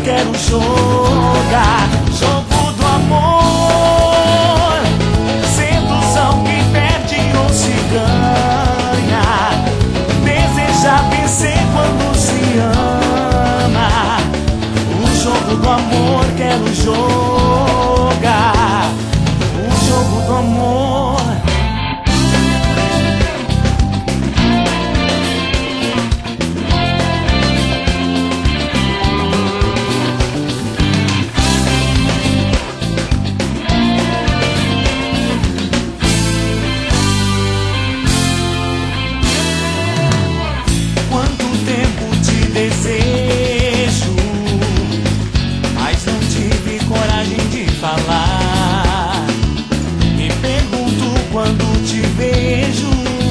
quero jogar. Jogo do amor, sedução que perde ou se ganha. Deseja vencer quando se ama. O jogo do amor quero jogar. O jogo do amor. Desejo, mas não tive coragem de falar. Me pergunto quando te vejo,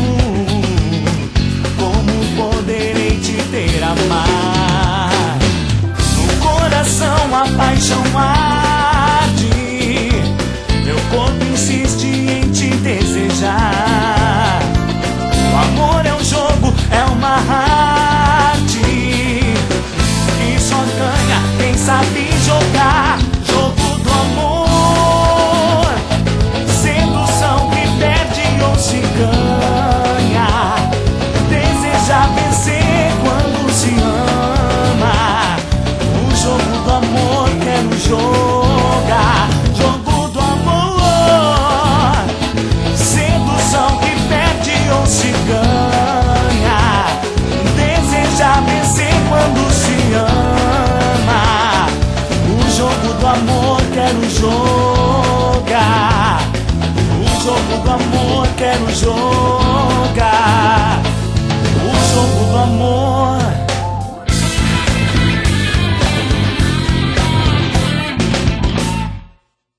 como poderei te ter amar. No coração a paixão arde, meu corpo insiste em te desejar. O amor é um jogo, é uma arte, só ganha quem sabe jogar. Jogo do amor, sedução que perde ou se ganha. Deseja vencer quando se ama. O jogo do amor quero jogar. Jogo do amor, sedução que perde ou se ganha. Deseja vencer quando se ama. O jogo do amor quero jogar. O jogo do amor quero jogar.